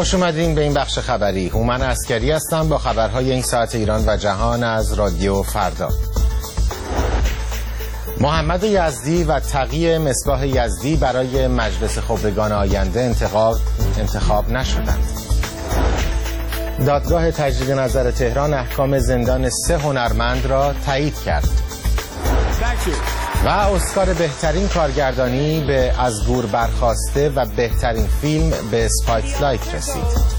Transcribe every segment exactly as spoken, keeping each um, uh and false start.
خوش اومدین به این بخش خبری. هومن عسکری هستم با خبرهای این ساعت ایران و جهان از رادیو فردا. محمد یزدی و تقی مصباح یزدی برای مجلس خبرگان آینده انتخاب انتخاب نشدند. دادگاه تجدید نظر تهران احکام زندان سه هنرمند را تایید کرد. و اسکار بهترین کارگردانی به از گور برخاسته و بهترین فیلم به اسپاتلایت رسید.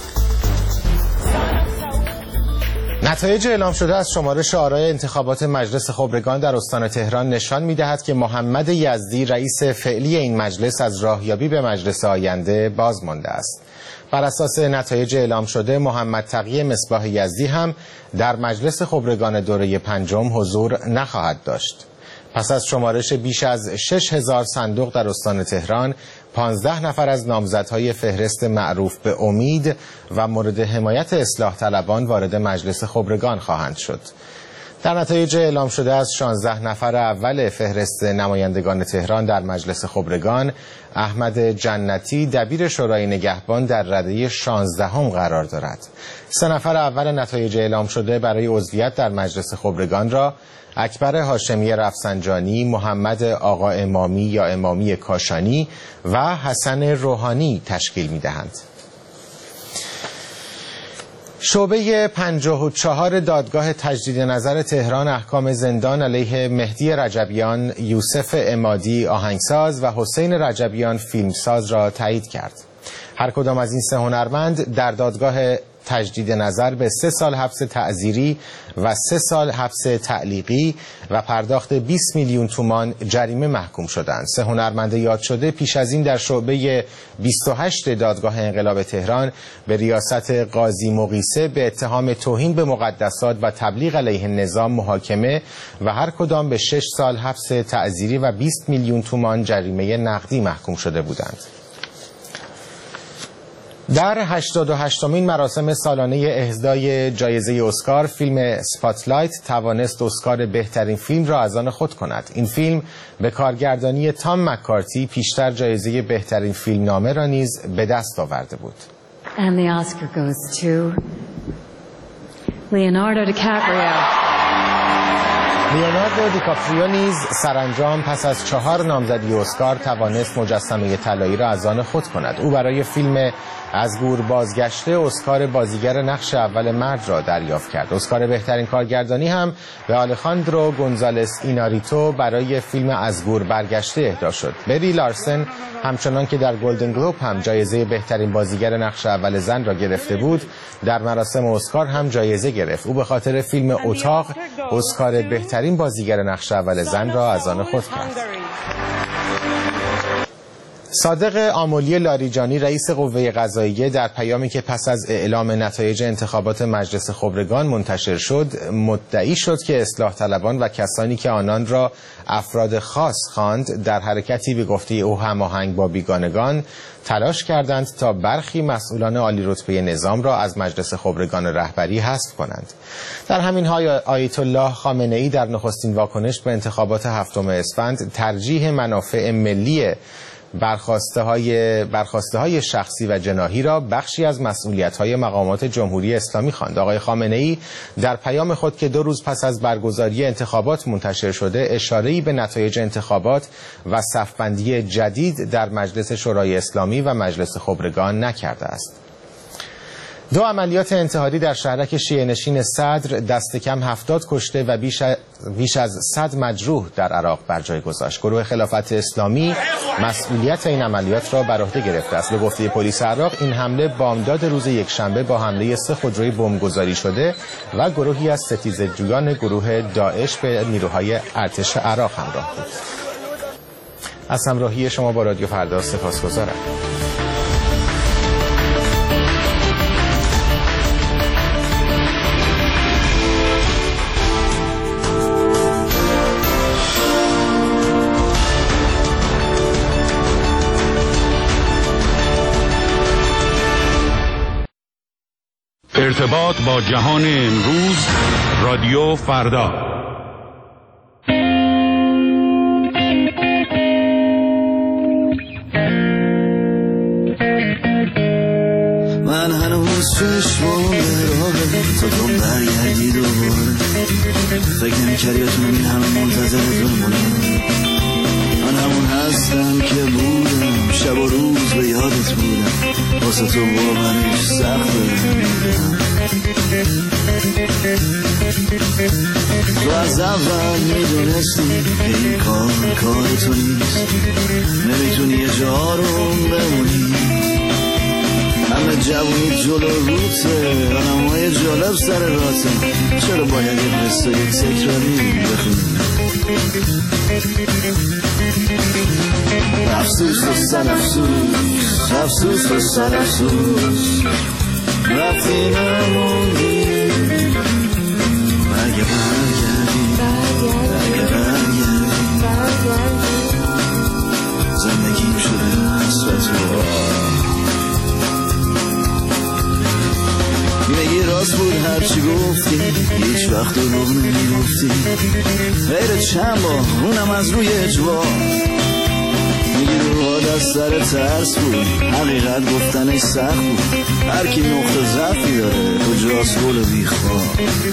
نتایج اعلام شده از شمارش آرای انتخابات مجلس خبرگان در استان تهران نشان می‌دهد که محمد یزدی رئیس فعلی این مجلس از راهیابی به مجلس آینده باز مانده است. بر اساس نتایج اعلام شده محمد تقی مصباح یزدی هم در مجلس خبرگان دوره پنجم حضور نخواهد داشت. پس از شمارش بیش از شش هزار صندوق در استان تهران، پانزده نفر از نامزدهای فهرست معروف به امید و مورد حمایت اصلاح طلبان وارد مجلس خبرگان خواهند شد. در نتایج اعلام شده از شانزده نفر اول فهرست نمایندگان تهران در مجلس خبرگان، احمد جنتی دبیر شورای نگهبان در رده شانزدهم قرار دارد. سه نفر اول نتایج اعلام شده برای عضویت در مجلس خبرگان را اکبر هاشمی رفسنجانی، محمد آقا امامی یا امامی کاشانی و حسن روحانی تشکیل می‌دهند. شعبه پنجاه و چهار دادگاه تجدید نظر تهران احکام زندان علیه مهدی رجبیان، یوسف عمادی آهنگساز و حسین رجبیان فیلمساز را تایید کرد. هر کدام از این سه هنرمند در دادگاه تجدید نظر به سه سال حبس تعزیری و سه سال حبس تعلیقی و پرداخت بیست میلیون تومان جریمه محکوم شدند. سه هنرمند یاد شده پیش از این در شعبه بیست و هشت دادگاه انقلاب تهران به ریاست قاضی مقیسه به اتهام توهین به مقدسات و تبلیغ علیه نظام محاکمه و هر کدام به شش سال حبس تعزیری و بیست میلیون تومان جریمه نقدی محکوم شده بودند. در هشتاد و هشتمین مراسم سالانه اهدای جایزه اسکار، فیلم اسپاتلایت توانست اسکار بهترین فیلم را از آن خود کند. این فیلم به کارگردانی تام مکارتی پیشتر جایزه بهترین فیلمنامه را نیز به دست آورده بود. And the Oscar goes to Leonardo DiCaprio. لیوناردو دیکاپریو نیز سرانجام پس از چهار نامزدی اسکار توانست مجسمه طلایی را از آن خود کند. او برای فیلم از گور بازگشته اسکار بازیگر نقش اول مرد را دریافت کرد. اسکار بهترین کارگردانی هم به آلخاندرو گونزالس ایناریتو برای فیلم از گور برگشته اهدا شد. بری لارسن همچنان که در گلدن گلوب هم جایزه بهترین بازیگر نقش اول زن را گرفته بود، در مراسم اسکار هم جایزه گرفت. او به خاطر فیلم اتاق اسکار بهترین بازیگر نقش اول زن را از آن خود کرد. صادق آملی لاریجانی رئیس قوه قضاییه در پیامی که پس از اعلام نتایج انتخابات مجلس خبرگان منتشر شد مدعی شد که اصلاح طلبان و کسانی که آنان را افراد خاص خواند در حرکتی به گفته او هماهنگ با بیگانگان تلاش کردند تا برخی مسئولان عالی رتبه نظام را از مجلس خبرگان رهبری حذف کنند. در همین حال آیت الله خامنه‌ای در نخستین واکنش به انتخابات هفتم اسفند ترجیح منافع ملی برخواسته های برخواسته های شخصی و جناحی را بخشی از مسئولیت های مقامات جمهوری اسلامی خواند. آقای خامنه‌ای در پیام خود که دو روز پس از برگزاری انتخابات منتشر شده اشاره‌ای به نتایج انتخابات و صفبندی جدید در مجلس شورای اسلامی و مجلس خبرگان نکرده است. دو عملیات انتحاری در شهرک شیعه‌نشین صدر دست کم هفتاد کشته و بیش از صد مجروح در عراق بر جای گذاشت. گروه خلافت اسلامی مسئولیت این عملیات را بر عهده گرفته است. به گفته پلیس عراق این حمله بامداد روز یکشنبه با حمله سه خودروی بمبگذاری شده و گروهی از ستیزجویان گروه داعش به نیروهای ارتش عراق همراه بود. از همراهی شما با رادیو فردا سپاسگزارم. ارتباط با جهان امروز، رادیو فردا. من هنوز چشمام به راهه تا تو برگردی دوباره. فکر نمی‌کردی بتونم این همه منتظر تو بمونم. من همون هستم که بودم، شب و روز به یادت بودم، واسه تو باورش سخته. تو از اول میدونستی که این کار کار تو نیست، نمیتونی یه جا رو بمونی. همه جوونی جلو روته، آنمای جالب سر راته، چرا باید یه قصه یک تکراری بخونی؟ افسوس و سر افسوس، افسوس و سر افسوس، رفتی نموندی. اگه برگردی، اگه برگردی، زندگیم شده حسرت و میگی راست بود هرچی گفتی، هیچ وقت رو نمیگفتی. غیر چند بار اونم از روی اجبار. میگی روحات از سر ترس بود، حقیقت گفتنش سخت بود. هر کی نقطه ضعفی داره کجاست گل بیخوار.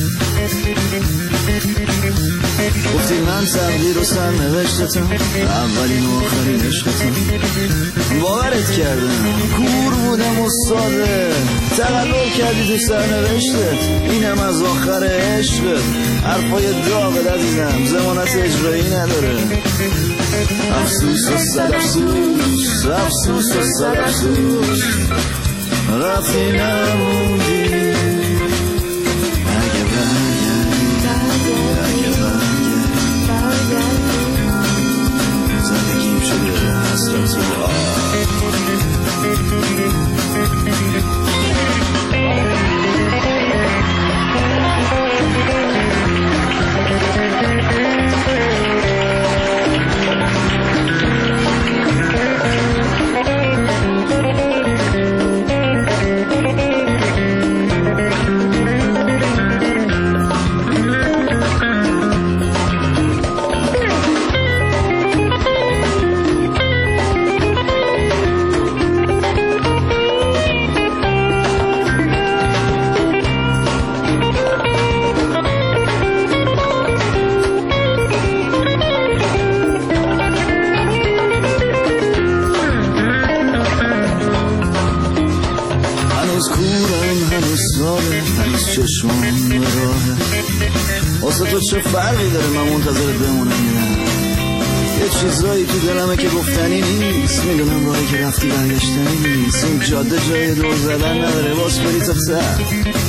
گفتی من تقدیر و سر نوشتتم، اولین و آخرین عشقتم. باورت کردم کور بودم و ساده، تقلب کردی تو سر نوشتت، اینم از آخر عشقت. حرفای داغت عزیزم ضمانت اجرایی نداره. افسوس و صد افسوس، افسوس و صد افسوس، رفتی نموندی. اگه برگردی، اگه برگردی، زندگیم شده حسرت و آه. چشمام به راهه، واسه تو چه فرقی داره من منتظرت بمونم؟ یه چیزایی تو دلمه که گفتنی نیست، میدونم راهی که رفتی برگشتنی نیست. این جاده جای دور زدن نداره، باز بری تا سر.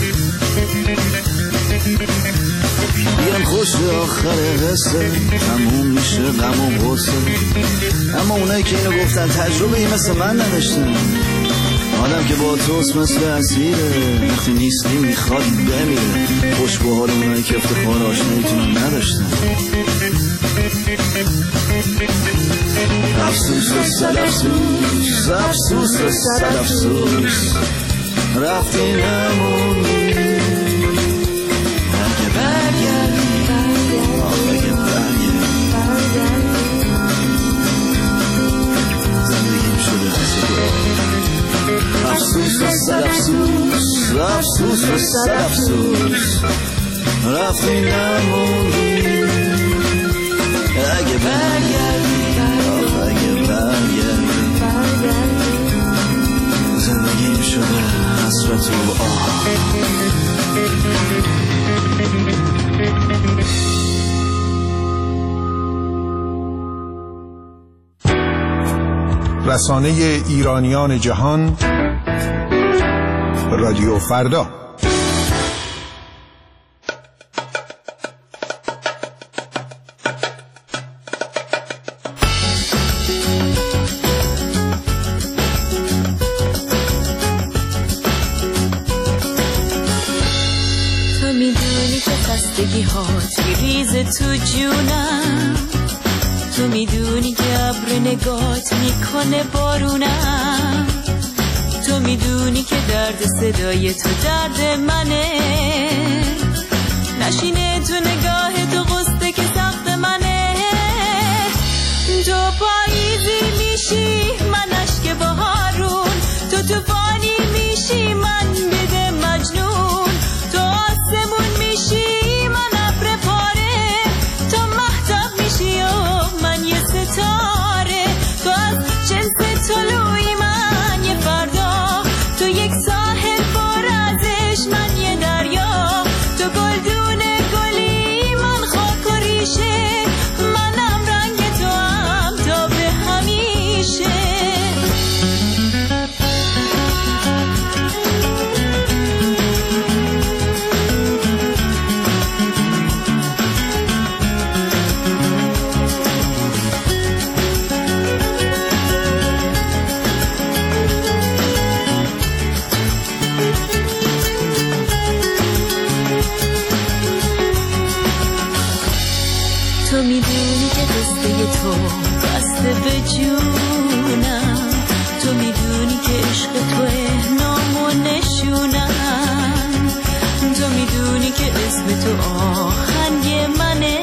بیان خوش به آخر قصه، تموم میشه غم و غصه. اما اونایی که اینو گفتن تجربه ای مثل من نداشتن. آدم که با توست مثل اسیره، وقتی نیستی میخواد بمیره. خوش به حال اونایی که افتخار آشناییتون نداشتن. افسوس و صد افسوس، افسوس و صد افسوس، رفتی نموندی. اگه برگردی، اگه برگردی، زندگیم شده حسد و افسوس و صد افسوس، افسوس و صد افسوس، رفتی نموندی. اگه برگردی، اگه برگردی، زندگیم شده حسرت و آه. رسانه ایرانیان جهان، رادیو فردا. تو میدونی که خستگی هات میریزه تو جونم، تو میدونی که ابر نگات میکنه بارونم، تو میدونی که درد صدای تو درد منه، نشینه تو نگاه تو قصده که سخت منه. تو پاییزی میشی من اشک بهارون، تو توفانی میشی ازش من یه دریا، تو گلدون گلی من خاک و ریشه، منم رنگ تو هم تا به همیشه. تو میدونی که دسته تو بسته به جونم، تو میدونی که عشق توه نام و نشونم، تو میدونی که اسم تو آهنگ منه،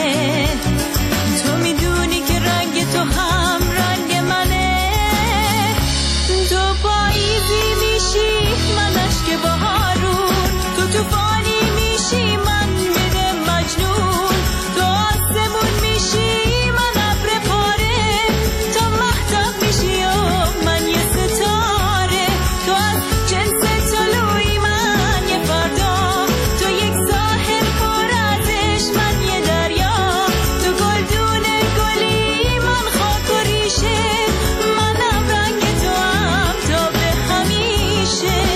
تو میدونی که رنگ تو هم رنگ منه. تو پاییزی میشی من اشک بهارون، تو توفانی میشی من بده مجنون، تو آسمون میشی من ابر پاره، تو مهتاب میشی و من یه ستاره، تو از جنس طلوعی من یه فردا، تو یک ساحل پر از عشق من یه دریا، تو گلدون گلی من خاک و ریشه، منم رنگ تو هم تا به همیشه.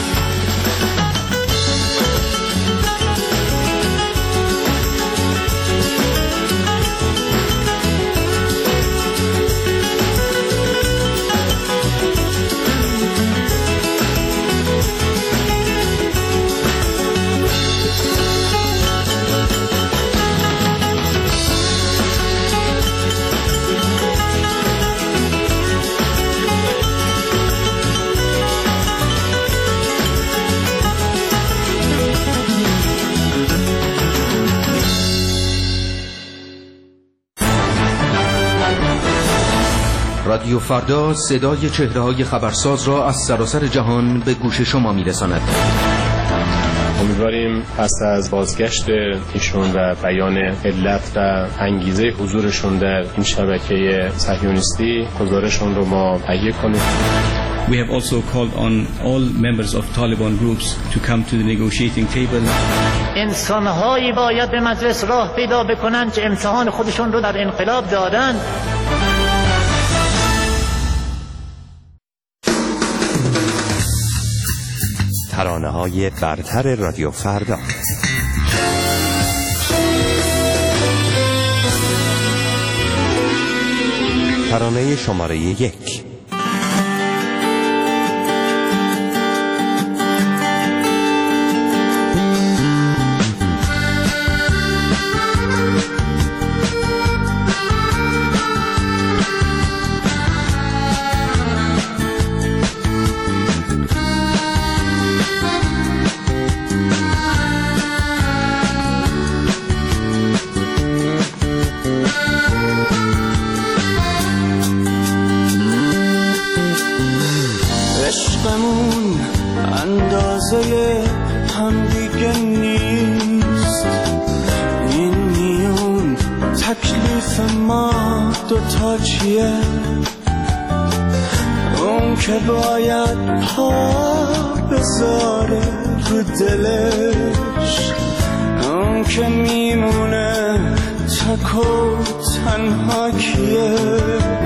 رادیو فردا صدای چهره‌های خبرساز را از سراسر جهان به گوش شما می‌رساند. امیدواریم پس از بازگشت ایشون و بیان علت و انگیزه حضورشون در این شبکه صهیونیستی گزارشون رو ما تهیه کنیم. We have also called on all members of Taliban groups to come to the negotiating table. انسان‌هایی باید به مجلس راه پیدا بکنن که امتحان خودشون رو در انقلاب دادن. ترانه‌های برتر رادیو فردا. ترانه شماره یک. عشقمون اندازه هم دیگه نیست، این میون تکلیف ما دوتا چیه؟ اون که باید پا بذاره رو دلش، اون که میمونه تک و تنها کیه؟